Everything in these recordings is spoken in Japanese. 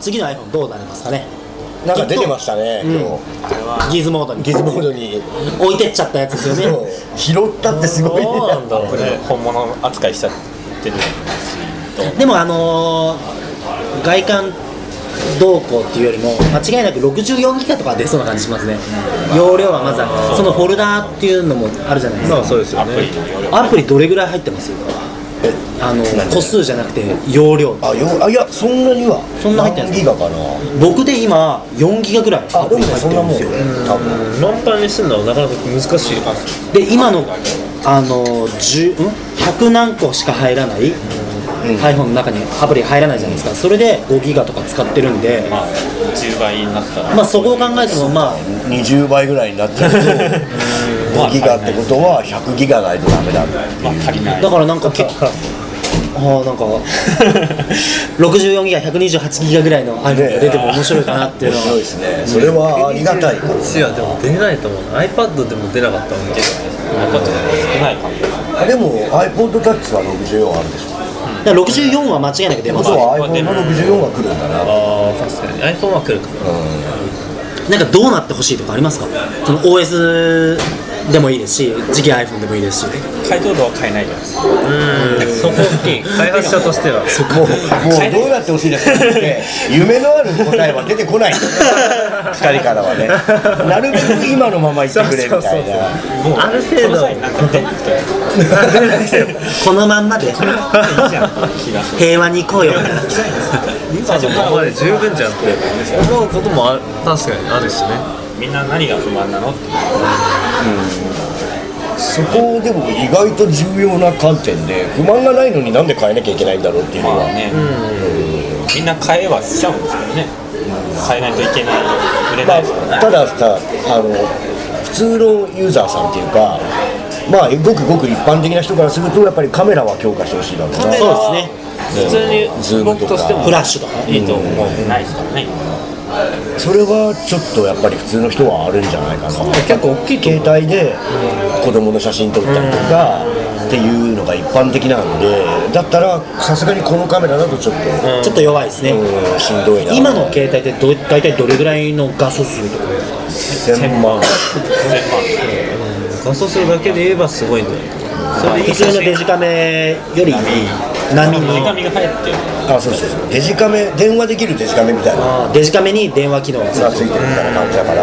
次の iPhone どうなりますかね。 なんか出てましたね、今日。 ギズモードに置いてっちゃったやつですよね。 拾ったってすごい。 そうなんだろうね。本物扱いしちゃってるし。 でも外観どうこうっていうよりも間違いなく64ギガとか出そうな感じしますね。容量はまずはそのフォルダーっていうのもあるじゃないですか。 そうですよね。 アプリどれぐらい入ってます？個数じゃなくて容量。 いやそんなには。 そんな入ってない何ギガかな。 僕で今4ギガぐらいアプリ入ってるんですよ。 多分満タンにするのはなかなか難しい。 で今の100何個しか入らない、iPhone の中にアプリ入らないじゃないですか。それで5ギガとか使ってるんで、 10倍になったらそこを考えても 20倍ぐらいになっちゃうと5ギガってことは100ギガないとダメだっていう。 足りない。 だからなんか64ギガ128ギガぐらいの iPhone が出ても面白いかなっていうのは。 面白いですね。それはありがたい。 こっちはでも出ないと思う。iPad でも出なかったもんね。iPad 少ないかも。 でも iPod Touch は64あるでしょ。 だから64は間違いなく出ます。 そう iPhone の64が来るんだな。 確かに iPhone は来るかも。 なんかどうなってほしいとかありますか？その OS でもいいですし、次期 iPhone でもいいですし。 解像度は変えないじゃないですか。そこ大きい。開発者としては。 もうどうなってほしいですかって夢のある答えは出てこない。2人からはね。なるべく今のまま言ってくれみたいな。 ある程度このまんまで平和に行こうよ。 今のままで十分じゃんって思うことも確かにあるしね。みんな何が不満なのって。 そこでも意外と重要な観点で、不満がないのになんで変えなきゃいけないんだろうっていうのは、 みんな変えはしちゃうんですけどね。変えないといけない、売れないですからね。 たださ、普通のユーザーさんっていうか、ごくごく一般的な人からするとやっぱりカメラは強化してほしいだろうな。 そうですね。 普通に僕としてもフラッシュとかいいと思うないですからね。 それはちょっとやっぱり普通の人はあるんじゃないかな。 結構大きい携帯で子供の写真撮ったりとかっていうのが一般的なんで、だったらさすがにこのカメラだとちょっと弱いですね。 しんどいな。 今の携帯って大体どれぐらいの画素数とか 1000万画素数だけで言えばすごいんだよ。それ普通のデジカメより波にデジカメが入ってる。 そうデジカメ、電話できるデジカメみたいなデジカメに電話機能がついてるみたいな感じだから、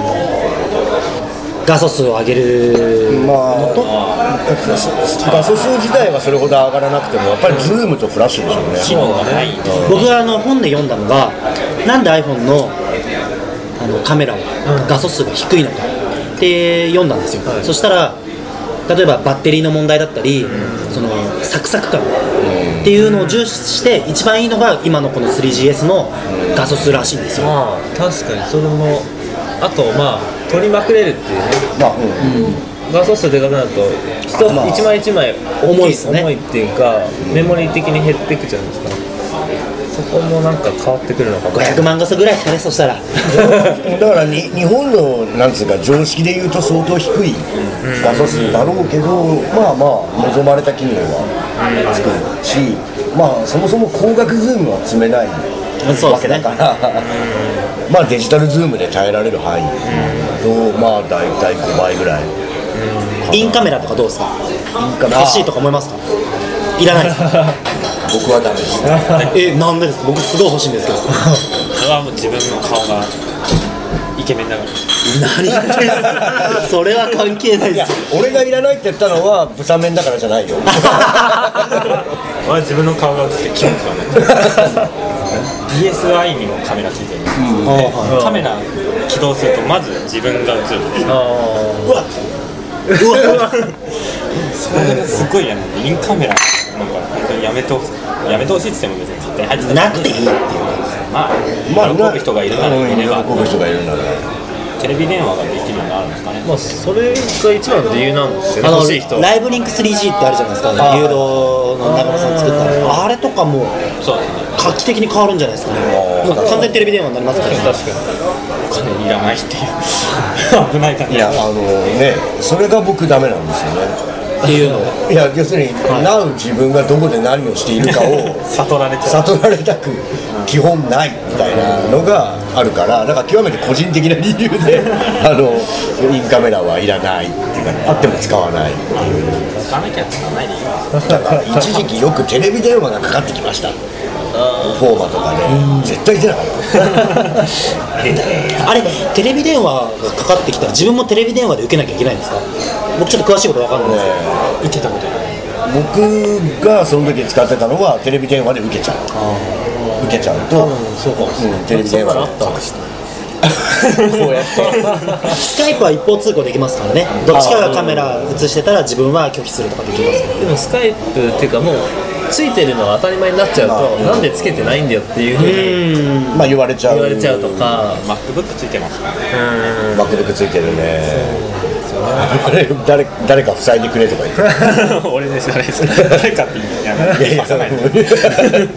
画素数を上げるのと、 画素数自体はそれほど上がらなくてもやっぱりズームとフラッシュでしょうね。 機能がない。 僕が本で読んだのが、なんで iPhone のカメラは画素数が低いのかって読んだんですよ。そしたら例えばバッテリーの問題だったり、そのサクサク感っていうのを重視して一番いいのが今のこの 3GS の画素数らしいんですよ。 確かにそれもあと取りまくれるっていうね。画素数でかくなると一枚一枚重いっていうか、メモリー的に減っていくじゃないですか。そこもなんか変わってくるのかも。 500万画素ぐらいですかね。そしたらだから日本のなんつうか常識でいうと相当低い画素数だろうけど、望まれた機能はつくし、そもそも光学ズームは積めないわけだから、デジタルズームで耐えられる範囲とだいたい5倍ぐらい。 インカメラとかどうですか？欲しいとか思いますか？いらないです僕はダメです。 なんでですか？僕すごい欲しいんですけど。 それはもう自分の顔がイケメンだから。 何言ってんすか？それは関係ないですよ。 俺がいらないって言ったのはブサメンだからじゃないよ。 俺は自分の顔が映ってキュンとね。DSi にもカメラついてるんですよ。カメラ起動するとまず自分が映るんですよ。それがすごい嫌なんで、インカメラなんか本当にやめてほしいって言っても別に勝手に入ってなくていいっていう。 喜ぶ人がいるならいれば、 喜ぶ人がいるならテレビ電話ができるようになるんですかね。 それが一番の理由なんですよね。欲しい人。 ライブリンク 3G ってあるじゃないですか。誘導の長野さん作ったあれとかも画期的に変わるんじゃないですかね。もう完全にテレビ電話になりますからね。 確かにお金いらないっていう危ないから。 いやそれが僕ダメなんですよね。 っていうのをいや要するに、なう自分がどこで何をしているかを悟られたく基本ないみたいなのがあるから、だから極めて個人的な理由でインカメラはいらないっていうか、あっても使わないっていう。 使わなきゃ使わないでいい。 だから一時期よくテレビ電話がかかってきました、フォーマとかで、絶対出なかったあれテレビ電話がかかってきたら自分もテレビ電話で受けなきゃいけないんですか？僕ちょっと詳しいこと分かんないんですけど、言ってたこと僕がその時使ってたのはテレビ電話で受けちゃうと、 そうかもしれない、 テレビ電話でこうやってスカイプは一方通行できますからね、どっちかがカメラ映してたら自分は拒否するとかできますけど、 でもスカイプっていうかもうついてるのは当たり前になっちゃうと、なんでつけてないんだよっていうふうに言われちゃうとか、MacBook ついてますからね。 MacBook ついてるね。誰か塞いでくれとか言って俺です誰です誰かって言っていやいや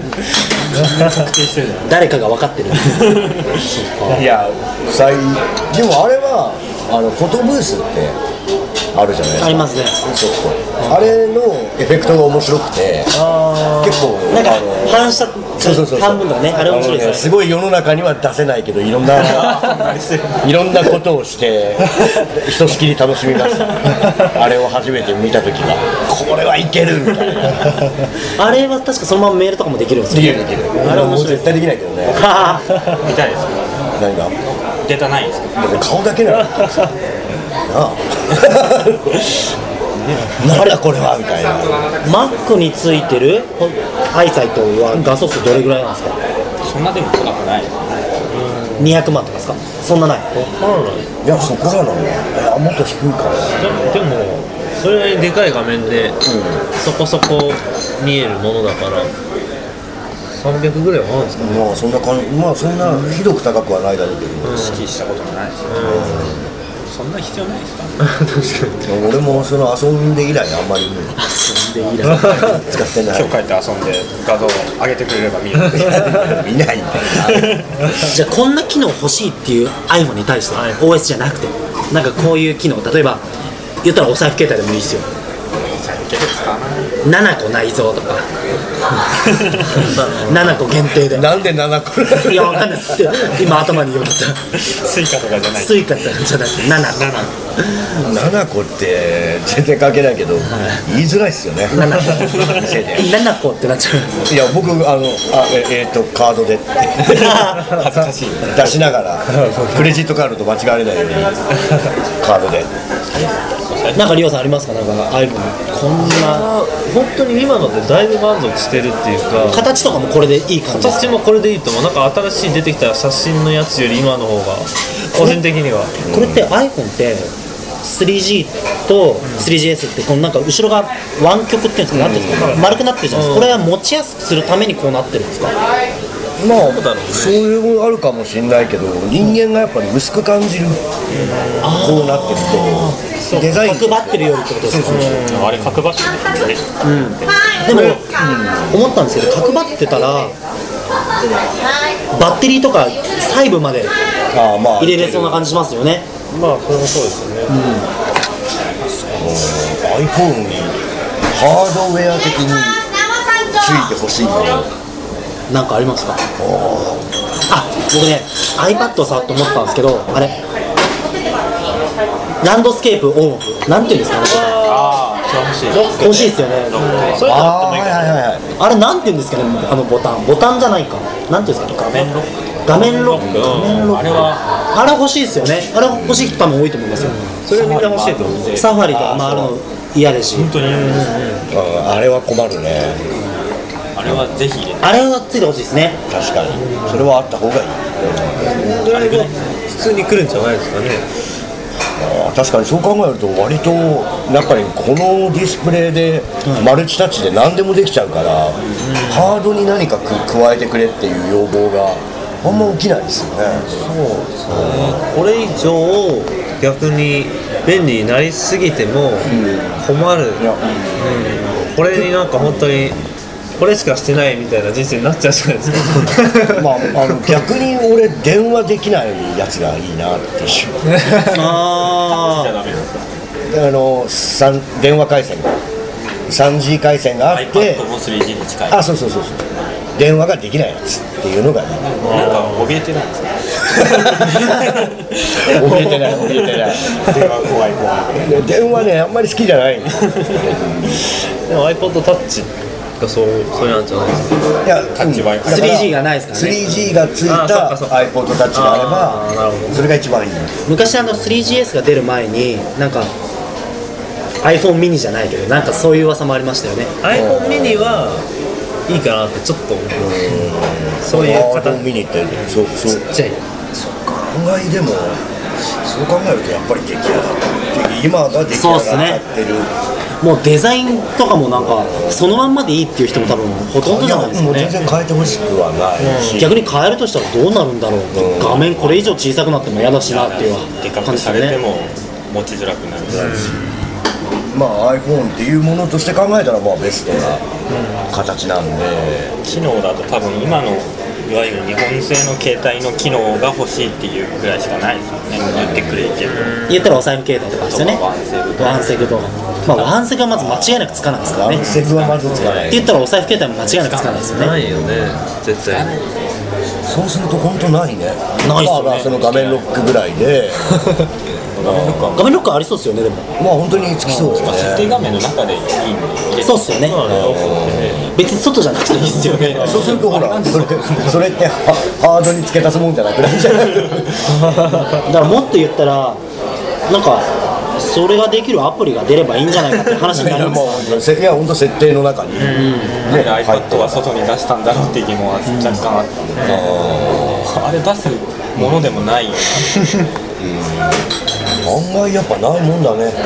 誰かが分かってるいや塞いでもあれはフォトブースってあるじゃないですか。 ありますね。 そうあれのエフェクトが面白くて、結構なんか反射半分とかね、あれ面白いですね。 すごい世の中には出せないけどいろんなことをしてひとしきり楽しみましたあれを初めて見た時はこれはいけるみたいなあれは確かそのままメールとかもできるんですよね。 できるあれはもう絶対できないけどね見たいですか？ 何がデータないですか？ 顔だけなのなあなんだこれはみたいな。 Mac についてるアイサイトは画素数どれぐらいなんですか？ そんなでも高くないです 200万とかですか？そんなない。 いやそこらなのよ。もっと低いから。 でもそれなりにでかい画面で、そこそこ見えるものだから300ぐらいはあるんですかね。 まあそんなそんなひどく高くはないだろうけど、 意識したことがないですよね。そんな必要ないですかね。 俺もその遊んで以来あんまり遊んで以来使ってない。 今日帰って遊んで画像を上げてくれれば見る見ないんだよじゃあこんな機能欲しいっていう iPhone に対して OS じゃなくてなんかこういう機能、例えば言ったらお財布携帯でもいいですよ。7個内蔵とか7個限定で。 なんで7個いやわかんないです。今頭によぎったスイカとかじゃない。 スイカじゃなくて 7個って全然関係ないけど、言いづらいっすよね。 7個ってなっちゃう。 いや僕カードで恥ずかしい出しながらクレジットカードと間違われないようにカードで。 なんかリオさんありますか？なんか iPhone こんな本当に今のでだいぶ満足してるっていうか、 形とかもこれでいい感じですか？ 形もこれでいいと思う。なんか新しい出てきた写真のやつより今の方が個人的には。 これって iPhone って 3G と 3GS ってこのなんか後ろが湾曲っていうんですか、なんていうんですか、丸くなってるじゃないですか。これは持ちやすくするためにこうなってるんですか？ まあそういうのあるかもしれないけど、人間がやっぱり薄く感じるこうなってるとデザイン角張ってるよりってことですか？ あれ角張ってるんですよね。 でも、思ったんですけど角張ってたらバッテリーとか細部まで入れれそうな感じしますよね。 まあそれもそうですよね。 iPhone にハードウェア的についてほしいものなんかありますか？僕ね iPad を触って思ったんですけど、あれランドスケープオンオフなんていうんですかね。欲しいですよね。 そういうのあってもいいかあれなんていうんですかね、あのボタンじゃないか、なんていうんですか、画面ロック。あれ欲しいですよね。あれ欲しい人多分多いと思いますよ。 それみんな欲しいと思う。 サファリとかあるの嫌ですし。 あれは困るね。 あれはぜひあれはついてほしいですね。 確かにそれはあった方がいい。 あれが普通に来るんじゃないですかね。 確かにそう考えると割とやっぱりこのディスプレイでマルチタッチで何でもできちゃうから、ハードに何か加えてくれっていう要望があんま起きないですよね。 そうですね。これ以上逆に便利になりすぎても困る。これになんか本当にこれしかしてないみたいな人生になっちゃうじゃないですか。 逆に俺電話できないやつがいいなっていう。 電話回線3G 回線があって iPad も 3G に近い。 そう電話ができないやつっていうのがね、 なんか怯えてないんですか？ 怯えてない電話怖い電話ねあんまり好きじゃないでも iPod Touch がそれなんじゃないですか。 いや、 タッチ Wi-Fi 3G がないですからね。 3G がついた iPod Touch があればそれが一番いい。 昔3GS が出る前になんか iPhone mini じゃないけどなんかそういう噂もありましたよね。 iPhone mini はいいかなってちょっと思う。そういう形 iPhone mini ってそうちっちゃい。 案外でもそう考えるとやっぱり出来上がって今が出来上がっちゃってる。 もうデザインとかもなんかそのまんまでいいっていう人も多分ほとんどじゃないですかもうね。 全然変えてほしくはないし、 逆に変えるとしたらどうなるんだろうって、画面これ以上小さくなっても嫌だしなっていうでかく感じですよね。 されても持ちづらくなるし、 まあ iPhone っていうものとして考えたらまあベストな形なんで、 機能だと多分今のいわゆる日本製の携帯の機能が欲しいっていうぐらいしかないですよね。言ってくれいける言ったらお財布携帯とかですよね。ワンセグとか、ワンセグはまず間違いなくつかないですからね。 ワンセグはまずつかないって言ったらお財布携帯も間違いなくつかないですよね。 ないよね絶対に。 そうすると本当ないね。 ないっすよね。 その画面ロックぐらいで画面ロックありそうですよね。でもまあ本当につきそうですね。 設定画面の中でいいんでそうっすよね。別に外じゃなくていいですよね。 そうするとほらそれってハードに付け足すもんじゃなくなっちゃう。 だからもっと言ったらなんかそれができるアプリが出ればいいんじゃないかって話になりますいや本当設定の中に、 なんで iPad は外に出したんだろうっていう疑問は若干あったんで、あれ出すものでもないよ案外やっぱないもんだね。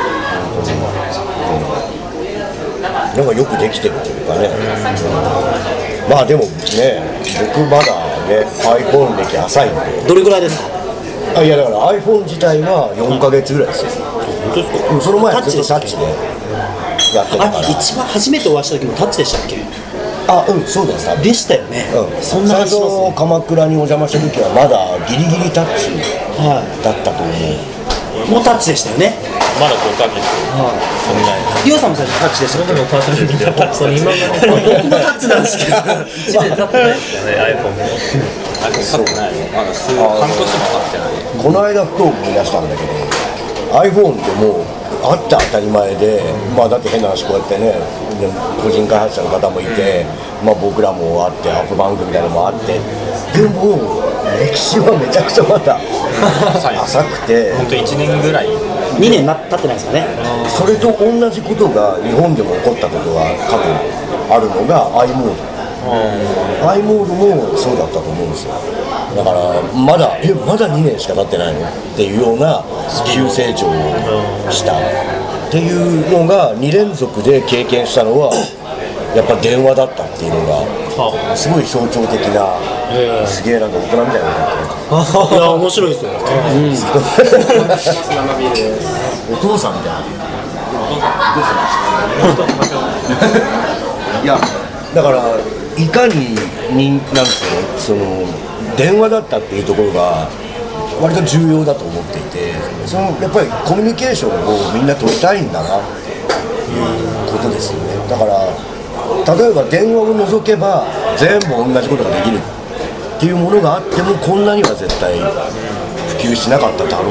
なんかよくできてるというかね。まあでもね、僕まだね iPhone 歴浅いんで。 どれぐらいですか？ いやだから iPhone 自体は4ヶ月ぐらいですよ。 本当ですか？ その前はずっとタッチでやってたから。 一番初めてお会いした時もタッチでしたっけ？ そうです。 でしたよね。そんな最感じしますね。 初鎌倉にお邪魔した時はまだギリギリタッチだったと思う。 もうタッチでしたよね。 まだ5ヶ月、そんなリオさんも最初タッチでしたっけ？ 僕もタッチで本当に今僕もタッチなんですけど 1年経ってないですよね iPhone も。 経ってないの？まだ半年も経ってない。 この間ふと思い出したんだけど iPhone ってもうあって当たり前で、まあだって変な話こうやってねで個人開発者の方もいて、まあ僕らもあってアップバンクみたいなのもあって、でも歴史はめちゃくちゃまだ浅くて本当1年ぐらい 2年経ってないですかね。 それと同じことが日本でも起こったことが過去あるのが i モード。i モードもそうだったと思うんですよ。だからまだ2年しか経ってないのっていうような急成長をしたっていうのが2連続で経験したのはやっぱ電話だったっていうのがすごい象徴的な、すげえなんか大人みたいなこと言っていや面白いですよ。 お父さんみたいな。いやだからいかになんですかね、その電話だったっていうところが割と重要だと思っていて、やっぱりコミュニケーションをみんな取りたいんだなっていうことですよね。だから例えば電話を除けば全部同じことができるっていうものがあってもこんなには絶対普及しなかっただろう、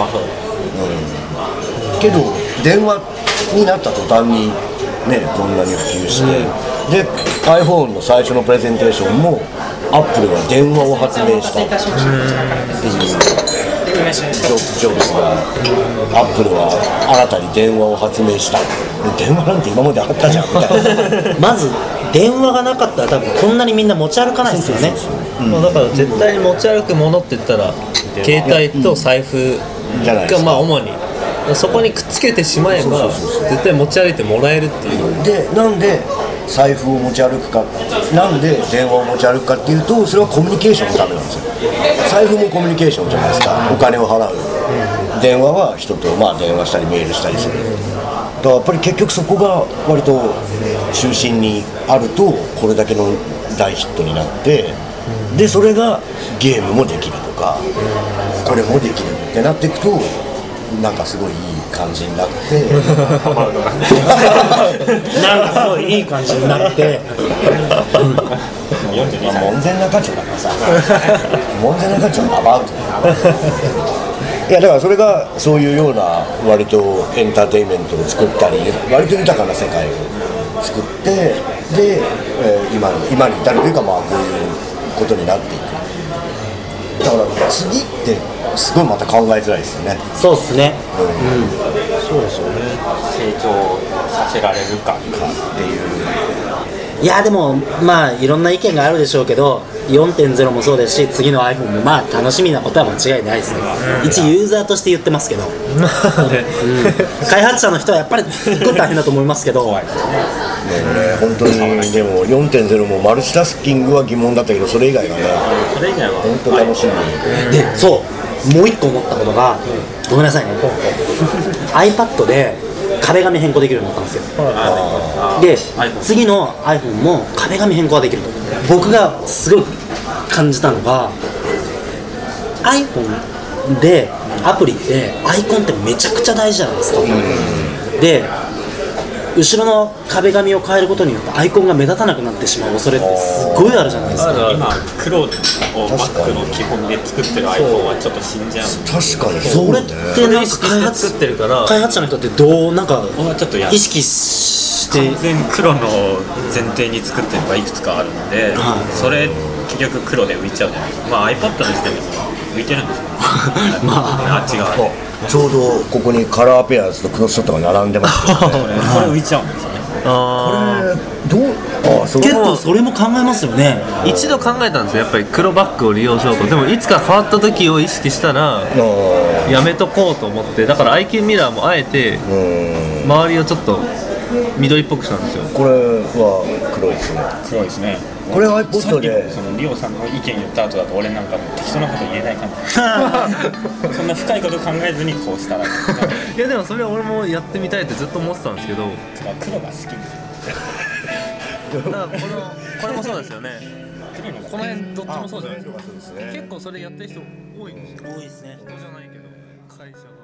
けど電話になった途端にねこんなに普及して、で iPhone の最初のプレゼンテーションもアップルが電話を発明したっていうジョブズがアップルは新たに電話を発明した。電話なんて今まであったじゃんみたいな。 まず電話がなかったら多分こんなにみんな持ち歩かないですよね。 だから絶対に持ち歩くものって言ったら携帯と財布がまあ主にそこにくっつけてしまえば絶対持ち歩いてもらえるっていう。 でなんで財布を持ち歩くか、なんで電話を持ち歩くかっていうと、それはコミュニケーションのためなんですよ。財布もコミュニケーションじゃないですか。お金を払う、電話は人とまあ電話したりメールしたりする。だからやっぱり結局そこが割と中心にあるとこれだけの大ヒットになって、でそれがゲームもできるとかこれもできるってなっていくとなんかすごいいい感じになってなんかすごいいい感じになって門前仲町だからさ門前仲町のアバウトいやだからそれがそういうような割とエンターテインメントを作ったり割と豊かな世界を作ってで、今に至るというかまあこういうことになっていくだから次ってすごいまた考えづらいですよねそうっすね、 そうですよね。 成長させられるかっていういやでもまあいろんな意見があるでしょうけど 4.0 もそうですし次の iPhone もまあ楽しみなことは間違いないですね、一ユーザーとして言ってますけど、開発者の人はやっぱりすっごい大変だと思いますけど本当にでも 4.0 もマルチタスキングは疑問だったけどそれ以外がねそれ以外は本当楽しみでそうもう一個思ったことがごめんなさいねiPad で壁紙変更できるようになったんですよ、で次の iPhone も壁紙変更ができると僕がすごい感じたのが iPhone でアプリってアイコンってめちゃくちゃ大事じゃないですか、で後ろの壁紙を変えることによってアイコンが目立たなくなってしまう恐れってすごいあるじゃないですか。 今黒をバックの基本で作ってる iPhone はちょっと死んじゃう。 確かにそれってなんか作ってるから開発者の人ってどうなんかちょっと意識して完全黒の前提に作ってるのがいくつかあるので、それ結局黒で浮いちゃうじゃないですか。まあ iPad の時点でも浮いてるんですよまあ違うちょうどここにカラーペアーズとクロスショットが並んでますけど、ね、 これ浮いちゃうんですよね。 これどう結構それも考えますよね。 一度考えたんですよやっぱり黒バッグを利用しようと。でもいつか変わった時を意識したらやめとこうと思って、だから愛犬ミラーもあえて周りをちょっと緑っぽくしたんですよ。 これは黒いですね。 黒いですね。 これは iPod でそのリオさんの意見言った後だと俺なんか適当なこと言えないかもそんな深いこと考えずにこうしたらいやでもそれは俺もやってみたいってずっと思ってたんですけど、 黒が好きですだからこれもそうですよね。この辺どっちもそうじゃないですか。結構それやってる人多いんですよ。 多いですね。 人じゃないけど会社が